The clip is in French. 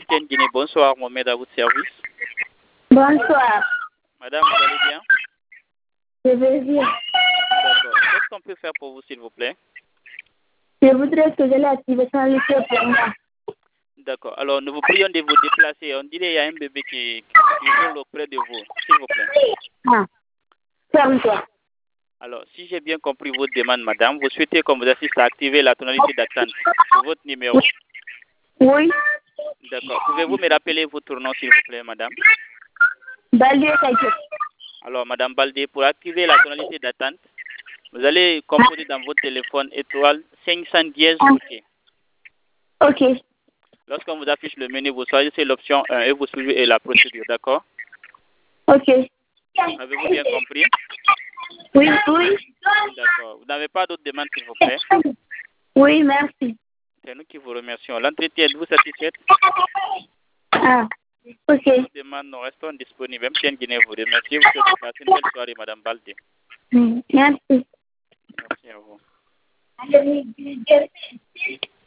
MTN Guinée. Bonsoir, Mohamed, à votre service. Bonsoir. Madame, vous allez bien? Je vais bien. D'accord. Qu'est-ce qu'on peut faire pour vous, s'il vous plaît? Je voudrais que je l'active sans le faire pour moi. D'accord. Alors, nous vous prions de vous déplacer. On dirait qu'il y a un bébé qui hurle auprès de vous, s'il vous plaît. Ah, ferme-toi. Alors, si j'ai bien compris votre demande, madame, vous souhaitez qu'on vous assiste à activer la tonalité d'attente sur votre numéro. Oui. D'accord. Pouvez-vous me rappeler votre nom, s'il vous plaît, madame? Baldé Kajo. Alors, madame Baldé, pour activer la tonalité d'attente, vous allez composer dans votre téléphone étoile 510 OK. Ok. Lorsqu'on vous affiche le menu, vous choisissez l'option 1 et vous suivez la procédure, d'accord? Ok. Avez-vous bien compris? Oui, oui. D'accord. Vous n'avez pas d'autres demandes, s'il vous plaît? Oui, merci. C'est nous qui vous remercions. L'entretien, êtes-vous satisfaite? Ah, ok. Pour vos demandes, nous restons disponibles. MTN Guinée vous remercie. Vous souhaite de passer une belle soirée, madame Baldé. Merci. Merci à vous.